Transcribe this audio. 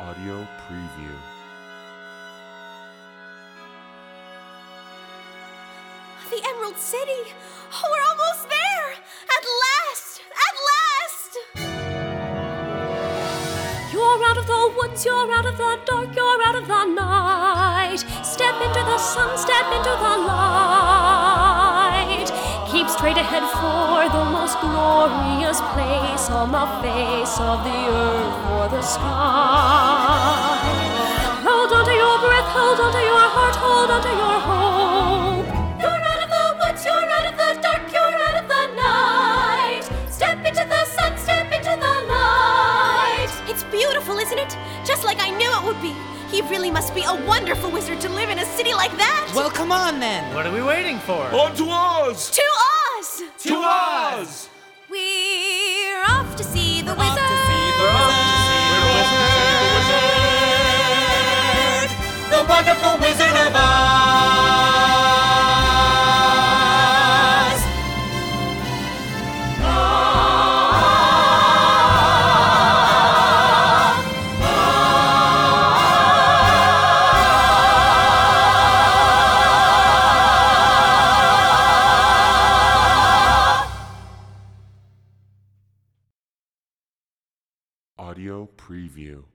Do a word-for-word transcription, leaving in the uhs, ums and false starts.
Audio preview. The Emerald City! Oh, we're almost there! At last! At last! You're out of the woods, you're out of the dark, you're out of the night. Step into the sun, step into the light. Keep straight ahead for the most glorious place on the face of the earth or the sky. Hold on to your breath, hold on to your heart, hold on to your hope. You're out of the woods, you're out of the dark, you're out of the night. Step into the sun, step into the light. It's beautiful, isn't it? Just like I knew it would be. He really must be a wonderful wizard to live in a city like that. Well, come on then. What are we waiting for? On to Oz! To Oz! To Oz! We're off to see the We're off wizard. to see the wizard. The wonderful Wizard of Oz. Audio preview.